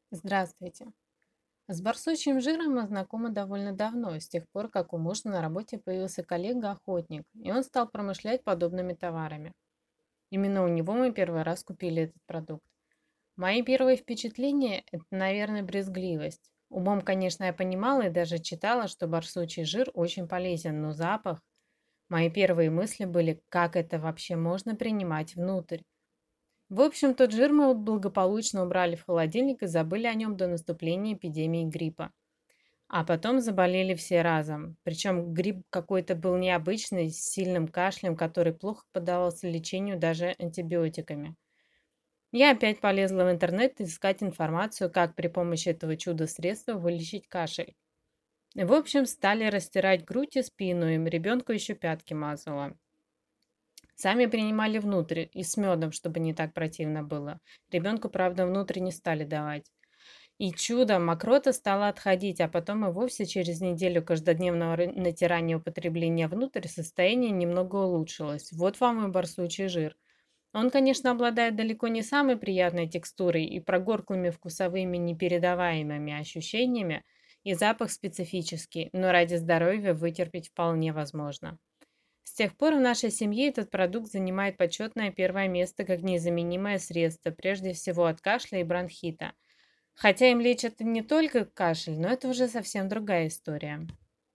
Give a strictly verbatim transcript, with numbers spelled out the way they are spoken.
Здравствуйте. С барсучьим жиром мы знакомы довольно давно, с тех пор, как у мужа на работе появился коллега-охотник, и он стал промышлять подобными товарами. Именно у него мы первый раз купили этот продукт. Мои первые впечатления– это, наверное, брезгливость. Умом, конечно, я понимала и даже читала, что барсучий жир очень полезен, но запах… Мои первые мысли были, как это вообще можно принимать внутрь. В общем, тот жир мы благополучно убрали в холодильник и забыли о нем до наступления эпидемии гриппа. А потом заболели все разом. Причем грипп какой-то был необычный, с сильным кашлем, который плохо поддавался лечению даже антибиотиками. Я опять полезла в интернет искать информацию, как при помощи этого чудо-средства вылечить кашель. В общем, стали растирать грудь и спину, им ребенку еще пятки мазала. Сами принимали внутрь и с медом, чтобы не так противно было. Ребенку, правда, внутрь не стали давать. И чудо, мокрота стала отходить, а потом и вовсе через неделю каждодневного ры- натирания и употребления внутрь состояние немного улучшилось. Вот вам и барсучий жир. Он, конечно, обладает далеко не самой приятной текстурой и прогорклыми вкусовыми непередаваемыми ощущениями, и запах специфический, но ради здоровья вытерпеть вполне возможно. С тех пор в нашей семье этот продукт занимает почетное первое место как незаменимое средство, прежде всего от кашля и бронхита. Хотя им лечат не только кашель, но это уже совсем другая история.